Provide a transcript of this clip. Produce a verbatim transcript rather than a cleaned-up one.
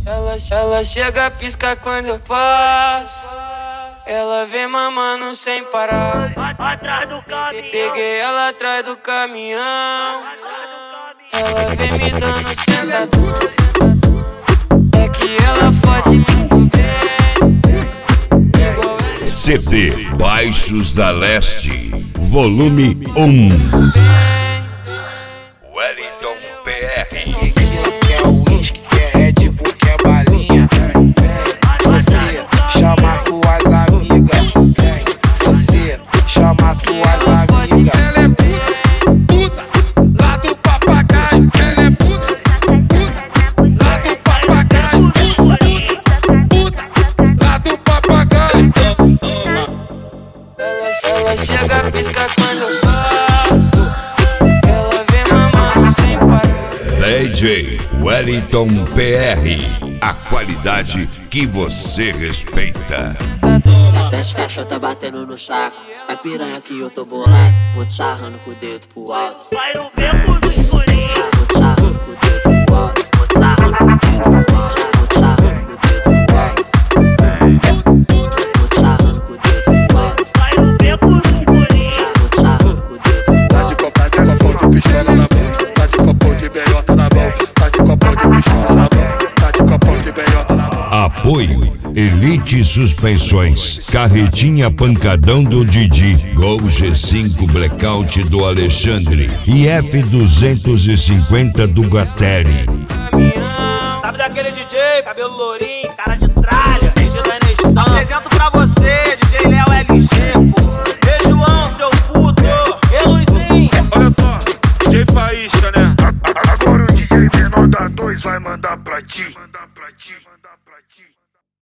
Ela, ela chega, pisca quando eu passo. Ela vem mamando sem parar. Atrás do caminhão. Peguei ela atrás do caminhão. Ela vem me dando sentadura. É que ela fode muito bem. C D Baixos da Leste, volume um. Wellington P R. Quer uísque, quer Red Bull, quer balinha. Você chama tuas amigas. Você chama tuas amigas. Ela é puta, puta, lá do papagaio. Ela é puta, puta, lá do papagaio. Puta, puta, lá do papagaio. Ela, ela chega, pisca quando eu passo. Ela vem mamando sem parar. D J Wellington P R, a qualidade que você respeita. Desce cachorro tá batendo no saco. A piranha que eu tô bolado. Vou te sarrando com o dedo pro alto. Vai no beco do escurinho. Vou te sarrando com o dedo pro alto. Vou te sarrando com o dedo pro alto. Vou te sarrando com o dedo pro alto. Vou te sarrando com o dedo pro alto. Vai no beco do escurinho. Vou te sarrando com o dedo pro alto. Tá de copo, tá de copo de pistola na mão. Tá de copo de beiota na mão. Tá de copo de pistola na mão. Tá de copo de beiota na mão. Apoio Elite Suspensões, Carretinha Pancadão do Didi, Gol G cinco Blackout do Alexandre e F duzentos e cinquenta do Gateri. Sabe daquele D J, cabelo lourinho, cara de tralha, D J da Nestão. Apresento pra você, D J Léo L G, pô. Ei, João, seu puto. Ei, Luizinho. Olha só, D J Faísca, né? Agora o D J menor da dois vai mandar pra ti. Mandar pra ti, mandar pra ti.